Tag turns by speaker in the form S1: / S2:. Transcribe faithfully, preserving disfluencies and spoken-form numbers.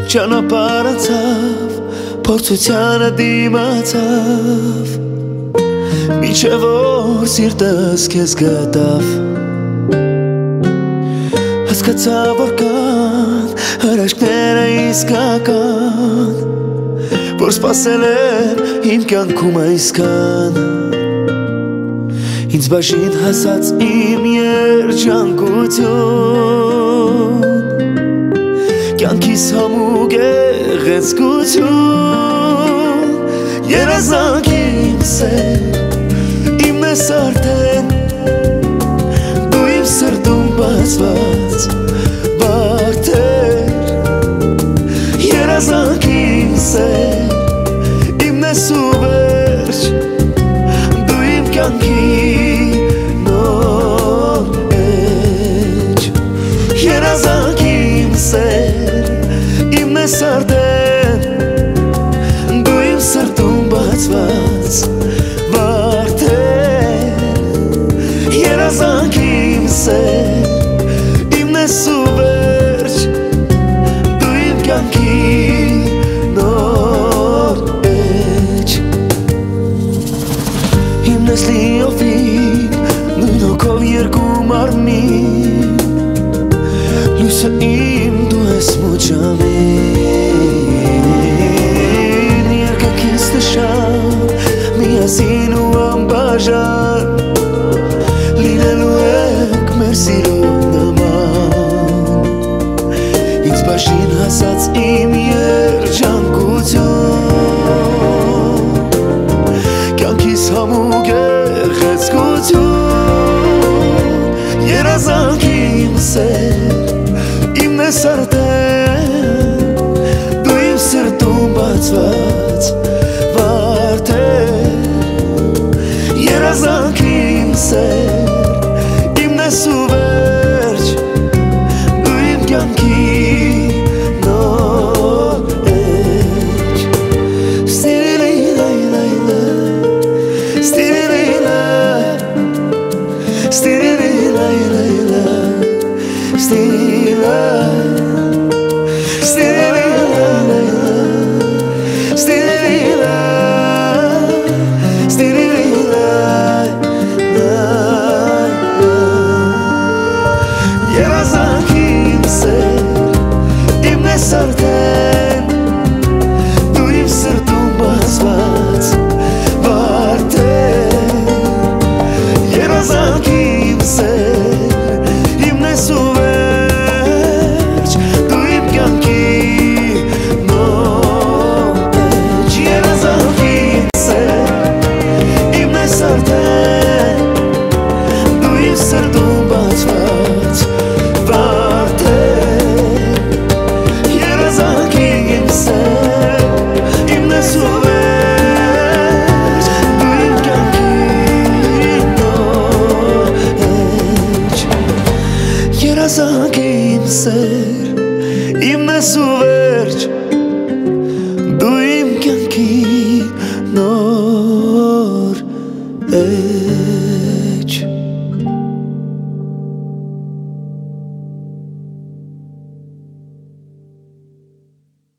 S1: Ճանապարհացավ, փորձությանը դիմացավ, մինչև որ սիրտս քեզ գտավ, հասկացա որ կան հրաշքները իսկական, որ սպասել եմ իմ կյանքում այսքան, ինձ բաժին հասած իմ երջանկություն, կյանքիս համուգ գեղեցկություն, երազանք իմ սեր, իմն ես արդեն, դու իմ սրտում բացված բարդեր, երազանք իմ սեր, իմն ես ու վերջ, դու իմ կյանքի նոր էջ, երազանք իմ սեր, իմն ես արդեն, դու իմ սրտում բացված բարդեր, երազանք իմ սեր, իմն ես ու վերջ, դու իմ կյանքի նոր էջ, իմն ես լիովին, նույն հոգով երկու մարմին, լույսը իմ դու ես մոջամին, երկակից նշան, միասին ու անբաժան, լինելու ենք մեր սիրո նման, ինձ բաժին հասած իմ երջանկություն, կյանքիս համուգ գեղեցկություն, երազանք իմ սեր, իմն ես արդեն, դու իմ սրտում բացված